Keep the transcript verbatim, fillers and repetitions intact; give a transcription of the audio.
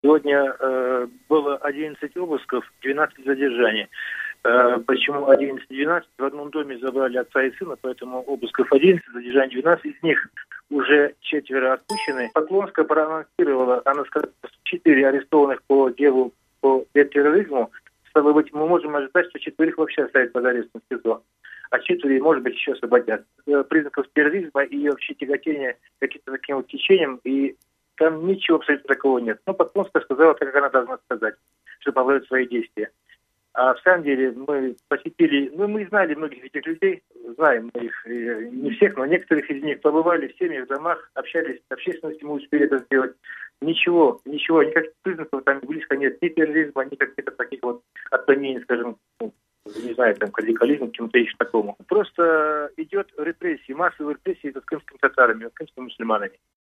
Сегодня э, было одиннадцать обысков, двенадцать задержаний. Э, почему одиннадцать и двенадцать? В одном доме забрали отца и сына, поэтому обысков одиннадцать, задержаний двенадцать. Из них уже четверо отпущены. Поклонская проанонсировала, она сказала, четыре арестованных по делу по терроризму. Стало быть, мы можем ожидать, что четверых вообще оставят под арестом в СИЗО. А четыре, может быть, еще освободят. Признаков терроризма и вообще тяготения каким-то таким вот течением, и там ничего абсолютно такого нет. Но Поклонская сказала, как она должна сказать, чтобы оправдать свои действия. А в самом деле мы посетили, ну мы знали многих этих людей, знаем мы их, не всех, но некоторых из них побывали в семьях, в домах, общались с общественностью, мы успели это сделать. Ничего, ничего, никаких признаков там близко нет, ни терроризма, ни каких-то таких вот отклонений, скажем, ну, не знаю, там, к радикализму, к чему-то еще такому. Просто идет репрессия, массовые репрессии с крымскими татарами, с крымскими мусульманами.